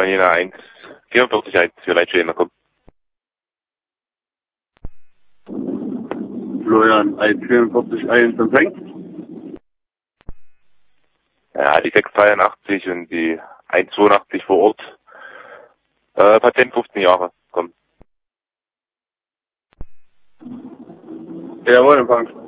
Jena 144 für Leitstehen, komm. Florian 144 empfängt. Ja, die 683 und die 182 vor Ort. Patient 15 Jahre, komm. Jawohl, empfangen.